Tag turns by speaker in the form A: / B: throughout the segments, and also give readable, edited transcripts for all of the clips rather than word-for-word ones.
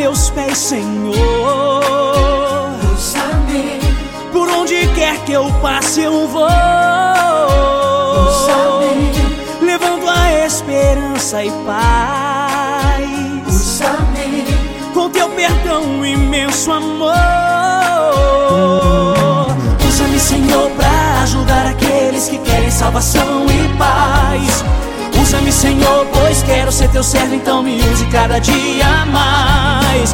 A: teus pés, Senhor.
B: Usa-me,
A: Por onde quer que eu passe eu vou,
B: usa-me,
A: levando a esperança e paz,
B: usa-me,
A: com teu perdão, imenso amor. Usa-me, Senhor, pra ajudar aqueles que querem salvação e paz. Usa-me, Senhor, pois quero ser teu servo, então me use cada dia mais.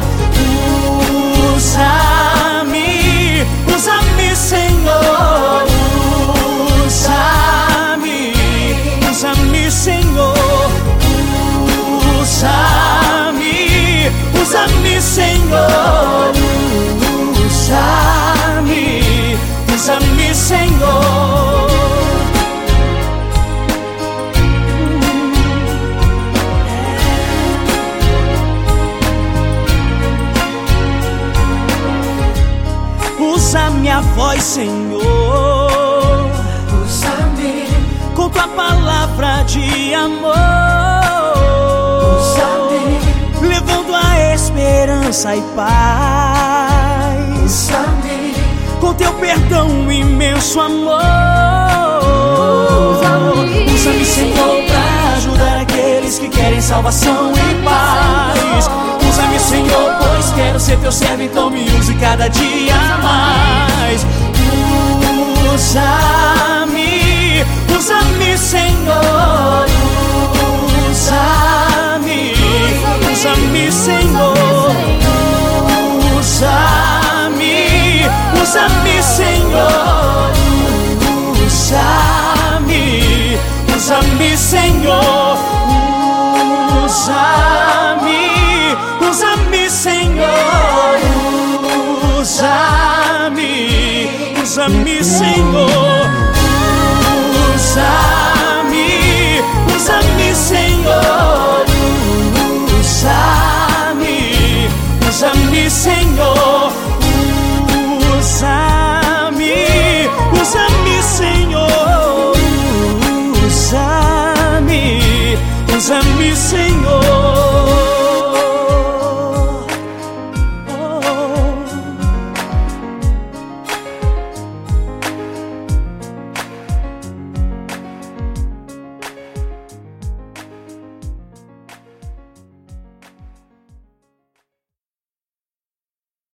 A: Usa-me, usa-me, Senhor. Usa-me, usa-me, Senhor. Usa-me, usa-me, Senhor. Usa-me, usa-me, Senhor. Usa minha voz, Senhor.
B: usa-me,
A: Com tua palavra de amor,
B: usa-me,
A: levando a esperança e paz,
B: usa-me,
A: com teu perdão, imenso amor. Usa-me, Senhor, pra ajudar aqueles que querem salvação e paz. Usa-me, Senhor, pois quero ser teu servo, então me use cada dia mais. Usa-me, usa-me, Senhor. Usa-me, usa-me, Senhor. Usa-me, usa-me, Senhor. Usa-me, usa-me, Senhor. Usa-me, usa-me, Senhor. Usa-me, usa-me, Senhor. Usa-me, usa-me, Senhor. Usa-me, usa-me, Senhor.